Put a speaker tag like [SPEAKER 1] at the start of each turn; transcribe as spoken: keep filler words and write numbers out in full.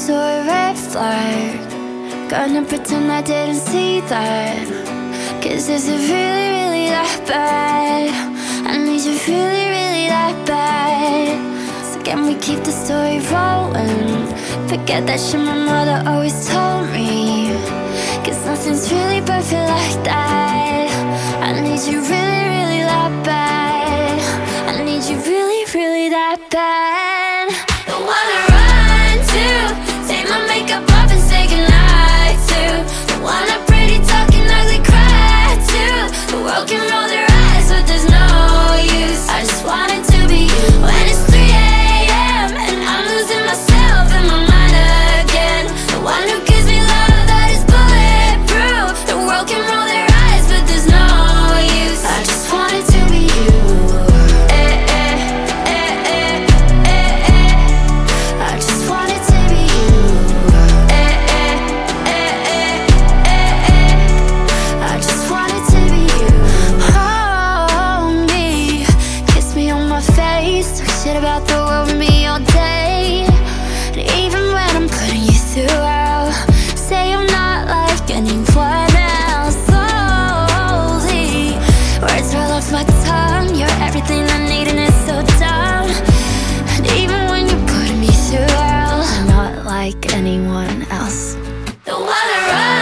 [SPEAKER 1] saw a red flag. Gonna pretend I didn't see that. Cause is it really, really that bad? I need you really, really that bad. So can we keep the story rolling? Forget that shit my mother always told me. Cause nothing's really perfect like that. I need you really, really that bad. I need you really, really that bad. The one I run to, take my makeup off and say goodnight to. The one I pretty talking ugly cry to. The world can roll their eyes but there's no use. I just want it to be you. When it's three a m and I'm losing myself in my mind again. The one who gives me love that is bulletproof. The world can roll their eyes but there's no use. I just want it to be you. Eh, eh, eh, eh, eh, eh. I just want it to be you. Eh, eh, eh, eh, eh, eh. I just want it to be you. Hold me, kiss me on my face, talk shit about the world with me all day. And even when I'm putting you through hell, say I'm not like anyone else. Slowly, words roll off my tongue. You're everything I need and it's so dumb. And even when you're putting me through hell, I'm not like anyone else. The one I run